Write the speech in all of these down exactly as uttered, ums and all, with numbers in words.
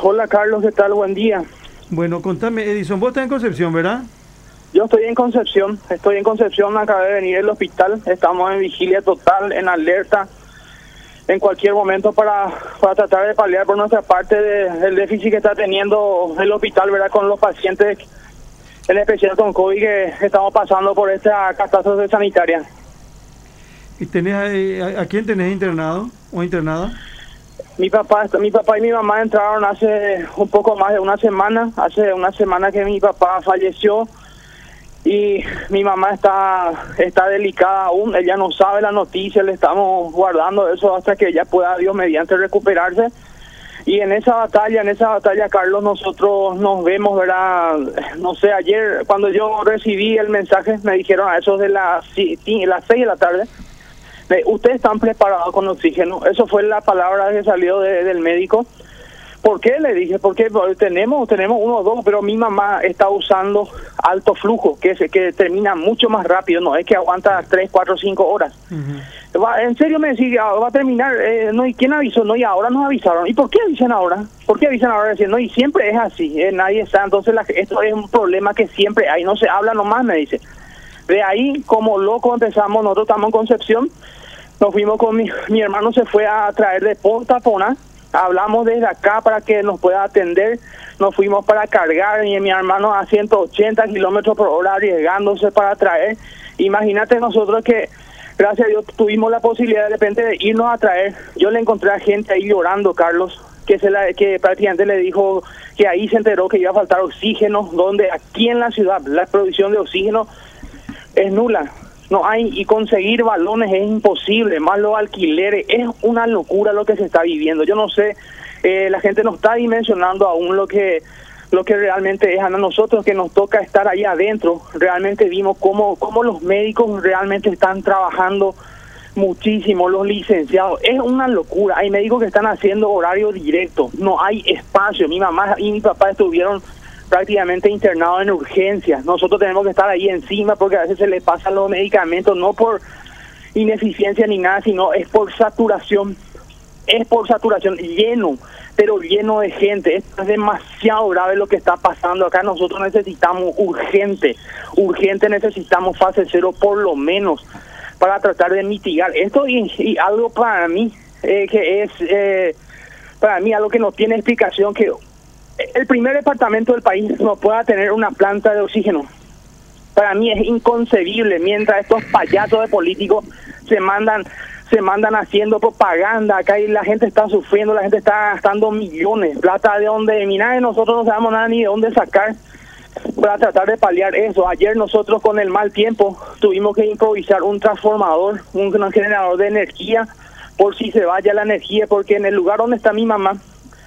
Hola Carlos, ¿qué tal? Buen día. Bueno, contame, Edison, vos estás en Concepción, ¿verdad? Yo estoy en Concepción, estoy en Concepción, acabé de venir del hospital, estamos en vigilia total, en alerta, en cualquier momento para, para tratar de paliar por nuestra parte de, del déficit que está teniendo el hospital, ¿verdad? Con los pacientes, en especial con COVID, que estamos pasando por esta catástrofe sanitaria. ¿Y tenés, a, a quién tenés internado o internada? Mi papá, mi papá y mi mamá entraron hace un poco más de una semana, hace una semana que mi papá falleció y mi mamá está está delicada aún, ella no sabe la noticia, le estamos guardando eso hasta que ella pueda, Dios mediante, recuperarse. Y en esa batalla, en esa batalla, Carlos, nosotros nos vemos, ¿verdad? No sé, ayer cuando yo recibí el mensaje, me dijeron a eso de las, las seis de la tarde, ustedes están preparados con oxígeno. Eso fue la palabra que salió de, del médico. ¿Por qué? Le dije, porque tenemos tenemos uno o dos, pero mi mamá está usando alto flujo, que se que termina mucho más rápido, no es que aguanta tres, cuatro, cinco horas. Uh-huh. Va, en serio me decía, va a terminar, eh, no, ¿y quién avisó? No, y ahora nos avisaron. ¿Y por qué avisan ahora? ¿Por qué avisan ahora? No, y siempre es así, eh, nadie está, entonces la, esto es un problema que siempre hay, no se habla nomás, me dice. De ahí, como loco empezamos, nosotros estamos en Concepción, nos fuimos con mi, mi hermano, se fue a traer de Punta Pona, hablamos desde acá para que nos pueda atender, nos fuimos para cargar y mi hermano a ciento ochenta kilómetros por hora arriesgándose para traer. Imagínate nosotros que, gracias a Dios, tuvimos la posibilidad de repente de irnos a traer. Yo le encontré a gente ahí llorando, Carlos, que se la que prácticamente le dijo que ahí se enteró que iba a faltar oxígeno, donde aquí en la ciudad la provisión de oxígeno es nula. No hay, y conseguir balones es imposible, más los alquileres, es una locura lo que se está viviendo. Yo no sé, eh, la gente no está dimensionando aún lo que lo que realmente es. A nosotros que nos toca estar ahí adentro, realmente vimos cómo, cómo los médicos realmente están trabajando muchísimo, los licenciados, es una locura. Hay médicos que están haciendo horario directo, no hay espacio. Mi mamá y mi papá estuvieron prácticamente internados en urgencias. Nosotros tenemos que estar ahí encima porque a veces se les pasan los medicamentos, no por ineficiencia ni nada, sino es por saturación. Es por saturación, lleno, pero lleno de gente. Esto es demasiado grave lo que está pasando acá. Nosotros necesitamos urgente, urgente necesitamos fase cero por lo menos para tratar de mitigar esto. Y, y algo para mí, eh, que es, eh, para mí algo que no tiene explicación, que el primer departamento del país no pueda tener una planta de oxígeno. Para mí es inconcebible, mientras estos payasos de políticos se mandan se mandan haciendo propaganda acá y la gente está sufriendo, la gente está gastando millones, plata de donde, mira, nosotros no sabemos nada ni de dónde sacar para tratar de paliar eso. Ayer nosotros con el mal tiempo tuvimos que improvisar un transformador, un generador de energía, por si se vaya la energía, porque en el lugar donde está mi mamá,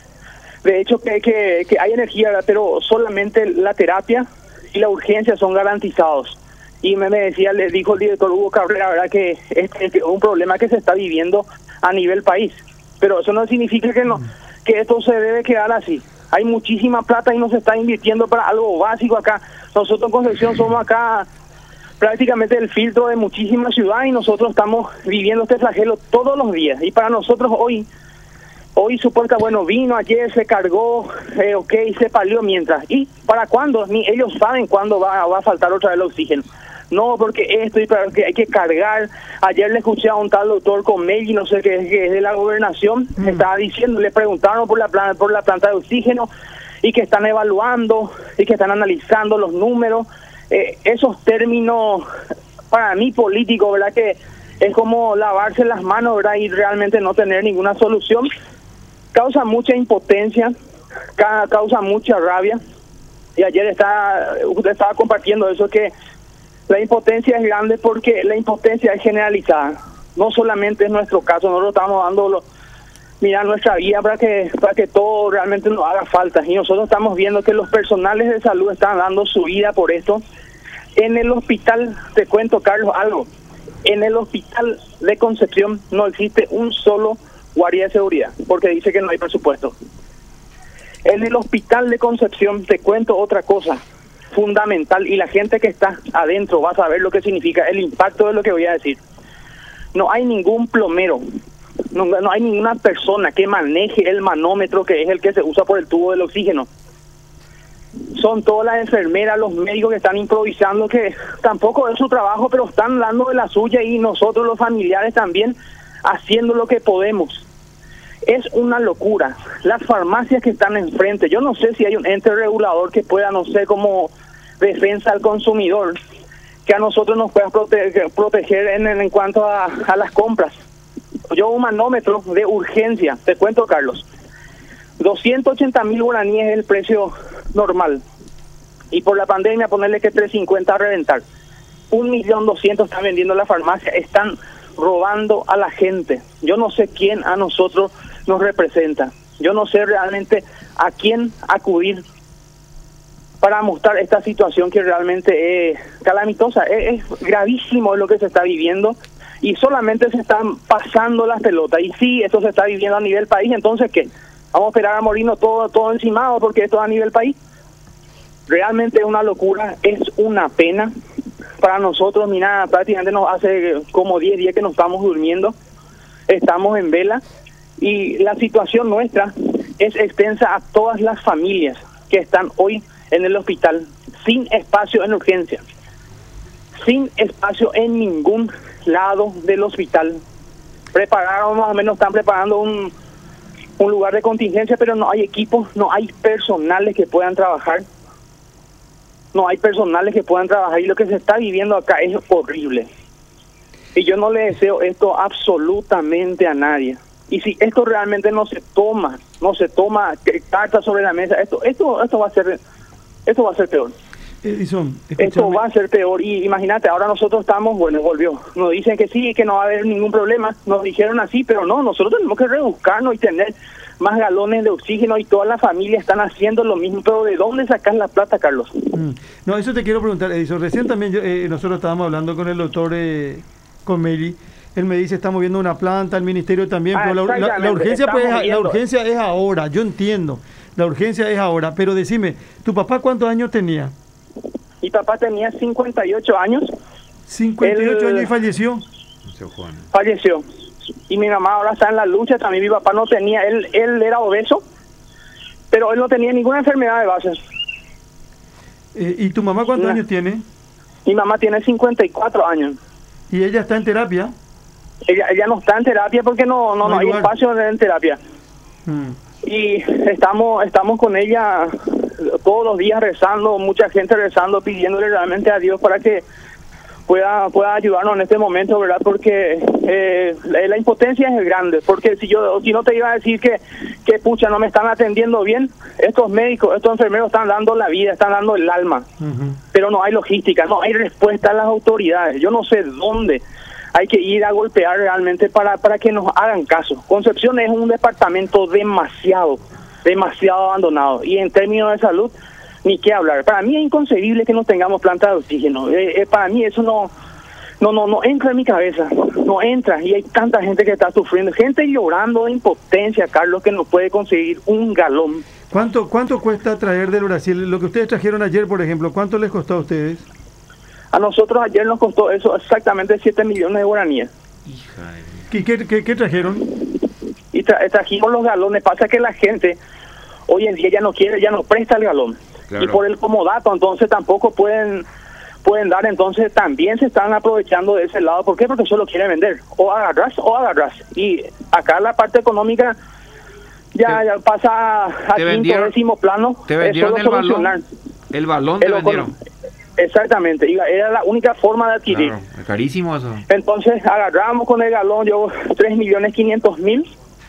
de hecho que, que, que hay energía, pero solamente la terapia y la urgencia son garantizados. Y me, me decía, le dijo el director Hugo Cabrera, ¿verdad?, que este es un problema que se está viviendo a nivel país. Pero eso no significa que no que esto se debe quedar así. Hay muchísima plata y no se está invirtiendo para algo básico acá. Nosotros en Concepción somos acá prácticamente el filtro de muchísimas ciudades y nosotros estamos viviendo este flagelo todos los días. Y para nosotros hoy... Hoy supuesta, bueno, vino, ayer se cargó, eh, ok, se palió mientras. ¿Y para cuándo? Ni ellos saben cuándo va, va a faltar otra vez el oxígeno. No, porque esto y para que hay que cargar. Ayer le escuché a un tal doctor Comelli, no sé qué, que es de la gobernación, mm. estaba diciendo, le preguntaron por la, planta, por la planta de oxígeno y que están evaluando y que están analizando los números. Eh, esos términos, para mí políticos, ¿verdad?, que es como lavarse las manos, ¿verdad?, y realmente no tener ninguna solución. Causa mucha impotencia, causa mucha rabia. Y ayer está, usted estaba compartiendo eso, que la impotencia es grande porque la impotencia es generalizada. No solamente es nuestro caso, nosotros estamos dando, mira, nuestra vida para que para que todo realmente nos haga falta. Y nosotros estamos viendo que los personales de salud están dando su vida por esto. En el hospital, te cuento, Carlos, algo. En el hospital de Concepción no existe un solo guardia de seguridad, porque dice que no hay presupuesto. En el hospital de Concepción, te cuento otra cosa fundamental, y la gente que está adentro va a saber lo que significa el impacto de lo que voy a decir. No hay ningún plomero, no, no hay ninguna persona que maneje el manómetro, que es el que se usa por el tubo del oxígeno. Son todas las enfermeras, los médicos que están improvisando, que tampoco es su trabajo, pero están dando de la suya, y nosotros los familiares también haciendo lo que podemos. Es una locura. Las farmacias que están enfrente, yo no sé si hay un ente regulador que pueda, no sé, como defensa al consumidor, que a nosotros nos pueda proteger, proteger en, en cuanto a, a las compras. Yo un manómetro de urgencia, te cuento, Carlos, doscientos ochenta mil guaraníes es el precio normal, y por la pandemia ponerle que trescientos cincuenta a reventar. Un millón doscientos están vendiendo en la farmacia, están robando a la gente. Yo no sé quién a nosotros nos representa, yo no sé realmente a quién acudir para mostrar esta situación que realmente es calamitosa, es, es gravísimo lo que se está viviendo, y solamente se están pasando las pelotas. Y sí, esto se está viviendo a nivel país, entonces ¿qué? ¿Vamos a esperar a morirnos todo, todo encimado porque esto es a nivel país? Realmente es una locura, es una pena para nosotros. Mira, prácticamente nos hace como diez días que nos estamos durmiendo, estamos en vela, y la situación nuestra es extensa a todas las familias que están hoy en el hospital, sin espacio en urgencia, sin espacio en ningún lado del hospital. Prepararon, más o menos están preparando un, un lugar de contingencia, pero no hay equipos, no hay personales que puedan trabajar, no hay personales que puedan trabajar, y lo que se está viviendo acá es horrible. Y yo no le deseo esto absolutamente a nadie. Y si esto realmente no se toma, no se toma cartas sobre la mesa, esto, esto, esto va a ser, esto va a ser peor. Edison, esto va a ser peor. Y imagínate, ahora nosotros estamos, bueno, volvió. Nos dicen que sí, que no va a haber ningún problema. Nos dijeron así, pero no, nosotros tenemos que rebuscarnos y tener más galones de oxígeno, y todas las familias están haciendo lo mismo. Pero ¿de dónde sacas la plata, Carlos? Mm. No, eso te quiero preguntar, Edison. Recién también yo, eh, nosotros estábamos hablando con el doctor eh, Comelli. Él me dice, estamos viendo una planta, el ministerio también, ah, pero la, la, la urgencia pues, la urgencia es ahora, yo entiendo, la urgencia es ahora, pero decime, ¿tu papá cuántos años tenía? Mi papá tenía cincuenta y ocho años. cincuenta y ocho él, años y falleció. Falleció. Y mi mamá ahora está en la lucha también. Mi papá no tenía, él él era obeso, pero él no tenía ninguna enfermedad de base. Eh, ¿Y tu mamá cuántos no. años tiene? Mi mamá tiene cincuenta y cuatro años. ¿Y ella está en terapia? Ella ella no está en terapia porque no no, no, no hay lugar. espacio en terapia. Hmm. Y estamos estamos con ella todos los días rezando, mucha gente rezando, pidiéndole realmente a Dios para que pueda pueda ayudarnos en este momento, ¿verdad? Porque eh, la, la impotencia es grande, porque si yo si no te iba a decir que, que pucha, no me están atendiendo bien, estos médicos, estos enfermeros están dando la vida, están dando el alma, uh-huh. pero no hay logística, no hay respuesta a las autoridades. Yo no sé dónde hay que ir a golpear realmente para, para que nos hagan caso. Concepción es un departamento demasiado, demasiado abandonado, y en términos de salud, ni qué hablar. Para mí es inconcebible que no tengamos planta de oxígeno. Eh, eh, para mí eso no, no, no, no entra en mi cabeza, no entra, y hay tanta gente que está sufriendo, gente llorando de impotencia, Carlos, que no puede conseguir un galón. ¿Cuánto, cuánto cuesta traer del Brasil? Lo que ustedes trajeron ayer, por ejemplo, ¿cuánto les costó a ustedes? A nosotros ayer nos costó eso exactamente siete millones de guaraníes. ¿Qué, qué, qué, qué trajeron? Y tra trajimos los galones. Pasa que la gente hoy en día ya no quiere, ya no presta el galón. Claro. Y por el comodato, entonces tampoco pueden pueden dar, entonces también se están aprovechando de ese lado. ¿Por qué? Porque solo quieren vender. O agarras o agarras. Y acá la parte económica ya, te, ya pasa a quinto, décimo plano. ¿Te vendieron el balón? El balón te el vendieron. Exactamente, era la única forma de adquirir. Claro, es carísimo eso. Entonces agarramos con el galón, yo tres millones quinientos mil,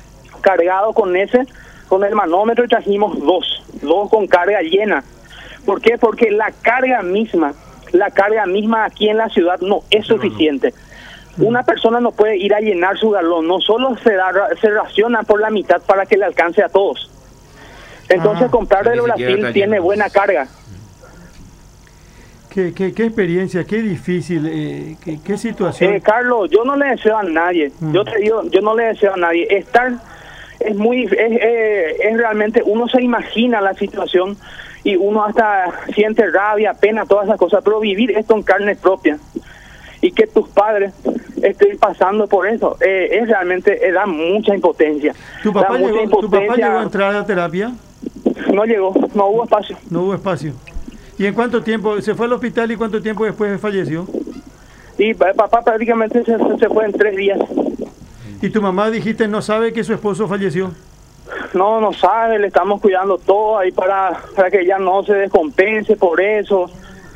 cargado con ese, con el manómetro, y trajimos dos, dos con carga llena. ¿Por qué? Porque la carga misma, la carga misma aquí en la ciudad no es suficiente. Una persona no puede ir a llenar su galón, no solo se, da, se raciona por la mitad para que le alcance a todos. Entonces ah, comprar del Brasil tiene buena carga. ¿Qué, qué, qué experiencia, qué difícil, eh, qué, qué situación? Eh, Carlos, yo no le deseo a nadie, mm. yo te digo, yo no le deseo a nadie. Estar es muy, es, eh, es realmente, uno se imagina la situación y uno hasta siente rabia, pena, todas esas cosas, pero vivir esto en carne propia y que tus padres estén pasando por eso, eh, es realmente, eh, da mucha impotencia. ¿Tu papá, da llegó, mucha impotencia. ¿Tu papá llegó a entrar a terapia? No llegó, no hubo espacio. No hubo espacio. ¿Y en cuánto tiempo? ¿Se fue al hospital y cuánto tiempo después falleció? Y papá prácticamente se, se fue en tres días. ¿Y tu mamá, dijiste, no sabe que su esposo falleció? No, no sabe, le estamos cuidando todo ahí para, para que ella no se descompense por eso.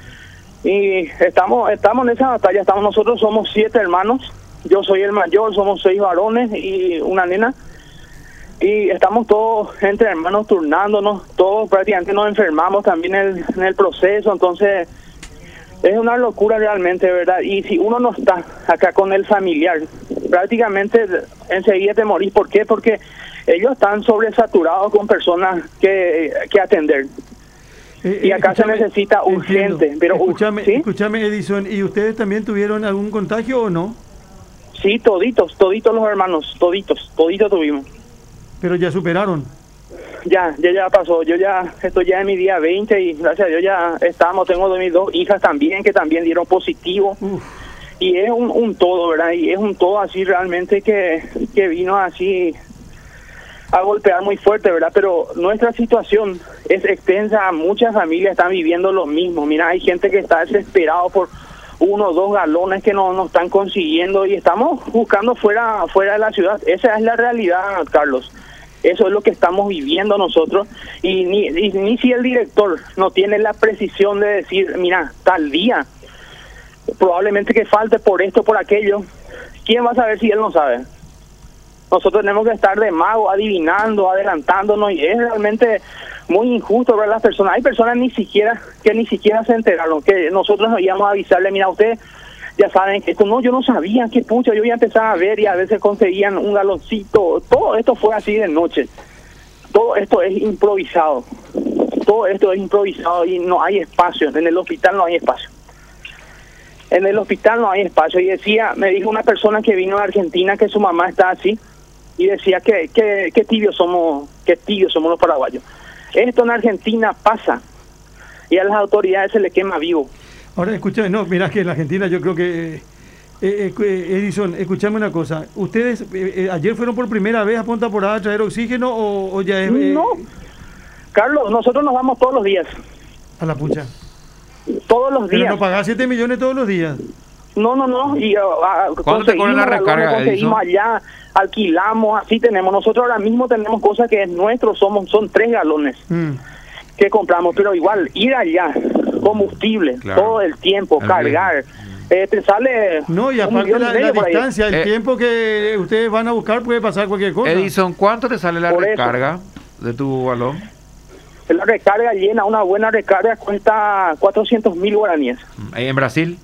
Y estamos estamos en esa batalla, estamos nosotros somos siete hermanos, yo soy el mayor, somos seis varones y una nena. Y estamos todos entre hermanos turnándonos, todos prácticamente nos enfermamos también en el, en el proceso, entonces es una locura realmente, ¿verdad? Y si uno no está acá con el familiar, prácticamente enseguida te morís. ¿Por qué? Porque ellos están sobresaturados con personas que, que atender. Eh, y acá se necesita urgente. Entiendo. Pero escúchame, ¿sí? escúchame, Edison, ¿y ustedes también tuvieron algún contagio o no? Sí, toditos, toditos los hermanos, toditos, toditos tuvimos. Pero ya superaron. Ya, ya, ya pasó. Yo ya estoy ya en mi día veinte y gracias a Dios ya estamos. Tengo de mis dos hijas también que también dieron positivo. Uf. Y es un, un todo, ¿verdad? Y es un todo así realmente que, que vino así a golpear muy fuerte, ¿verdad? Pero nuestra situación es extensa. Muchas familias están viviendo lo mismo. Mira, hay gente que está desesperado por uno o dos galones que no, no están consiguiendo y estamos buscando fuera, fuera de la ciudad. Esa es la realidad, Carlos. Eso es lo que estamos viviendo nosotros y ni, y ni si el director no tiene la precisión de decir, mira, tal día, probablemente que falte por esto, por aquello, ¿quién va a saber si él no sabe? Nosotros tenemos que estar de mago, adivinando, adelantándonos y es realmente muy injusto ver a las personas. Hay personas ni siquiera que ni siquiera se enteraron, que nosotros nos íbamos a avisarle, mira, usted ya saben que esto no, yo no sabía, qué pucha, yo ya empezaba a ver y a veces conseguían un galoncito, todo esto fue así de noche, todo esto es improvisado, todo esto es improvisado y no hay espacio, en el hospital no hay espacio, en el hospital no hay espacio, y decía, me dijo una persona que vino de Argentina que su mamá está así, y decía que, que, que tibios somos, que tibios somos los paraguayos, esto en Argentina pasa, y a las autoridades se le quema vivo. Ahora, escúchame, no, mirá que en la Argentina yo creo que... Eh, eh, Edison, escúchame una cosa. ¿Ustedes eh, eh, ayer fueron por primera vez a Punta Porada a traer oxígeno o, o ya es...? Eh... No, Carlos, nosotros nos vamos todos los días. ¿A la pucha? Todos los días. ¿Pero no pagás siete millones todos los días? No, no, no. Y, uh, ¿Cuándo te cobran la recarga, conseguimos allá, alquilamos, así tenemos. Nosotros ahora mismo tenemos cosas que es nuestro, somos, son tres galones mm. que compramos, pero igual, ir allá... combustible, claro. todo el tiempo, el cargar, eh, te sale... No, y aparte la, la distancia, el eh, tiempo que ustedes van a buscar puede pasar cualquier cosa. Edison, ¿cuánto te sale la Por recarga eso. de tu balón? La recarga llena, una buena recarga cuesta cuatrocientos mil guaraníes. ¿En Brasil?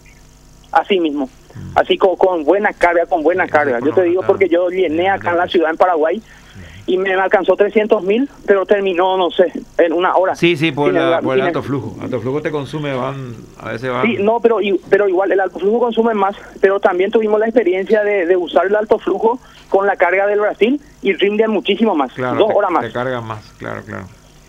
Así mismo, así con, con buena carga, con buena sí, carga. Yo te digo porque yo llené acá en la ciudad, en Paraguay, y me alcanzó trescientos mil, pero terminó, no sé, en una hora. Sí, sí, por, la, el, por el alto flujo. Alto flujo te consume, van, a veces van... Sí, no, pero, pero igual el alto flujo consume más, pero también tuvimos la experiencia de, de usar el alto flujo con la carga del Brasil y rinde muchísimo más, claro, dos te, horas más. Te carga más, claro, claro.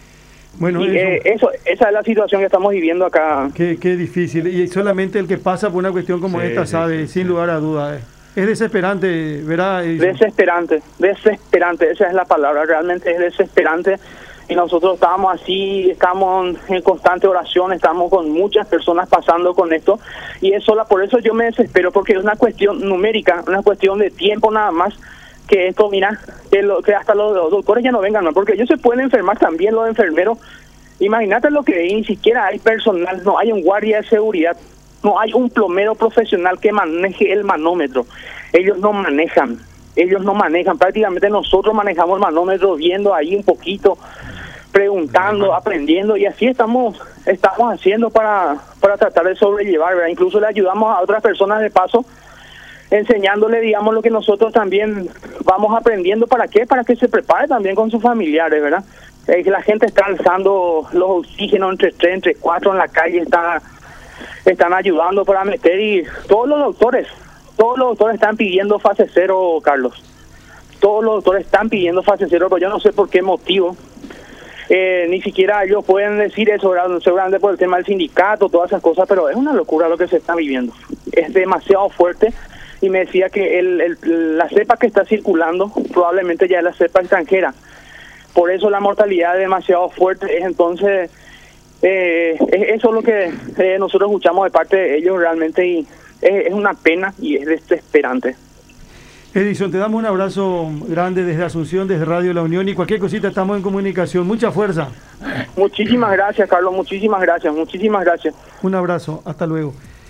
Bueno, y, eso, eh, eso, esa es la situación que estamos viviendo acá. Qué, qué difícil, y solamente el que pasa por una cuestión como sí, esta sí, sabe, sí, sin sí. lugar a dudas. Eh. Es desesperante, ¿verdad? Desesperante, desesperante, esa es la palabra, realmente es desesperante. Y nosotros estábamos así, estamos en constante oración, estamos con muchas personas pasando con esto. Y eso, por eso yo me desespero, porque es una cuestión numérica, una cuestión de tiempo nada más, que esto, mira, que, lo, que hasta los, los doctores ya no vengan más, porque ellos se pueden enfermar también, los enfermeros. Imagínate lo que ni siquiera hay personal, no hay un guardia de seguridad. No hay un plomero profesional que maneje el manómetro. Ellos no manejan, ellos no manejan. Prácticamente nosotros manejamos el manómetro viendo ahí un poquito, preguntando, aprendiendo, y así estamos estamos haciendo para, para tratar de sobrellevar, ¿verdad? Incluso le ayudamos a otras personas de paso, enseñándole, digamos, lo que nosotros también vamos aprendiendo. ¿Para qué? Para que se prepare también con sus familiares, ¿verdad? Eh, que la gente está alzando los oxígenos entre tres, entre cuatro en la calle, está... están ayudando para meter, y todos los doctores, todos los doctores están pidiendo fase cero, Carlos. Todos los doctores están pidiendo fase cero, pero yo no sé por qué motivo. Eh, ni siquiera ellos pueden decir eso, seguramente por el tema del sindicato, todas esas cosas, pero es una locura lo que se está viviendo. es demasiado fuerte, y me decía que el, el, la cepa que está circulando probablemente ya es la cepa extranjera. Por eso la mortalidad es demasiado fuerte. Es entonces, eh, es, eso es lo que eh, nosotros escuchamos de parte de ellos realmente, y es, es una pena y es desesperante. Edison, te damos un abrazo grande desde Asunción, desde Radio La Unión, y cualquier cosita estamos en comunicación. Mucha fuerza. Muchísimas gracias, Carlos, muchísimas gracias, muchísimas gracias. Un abrazo, hasta luego.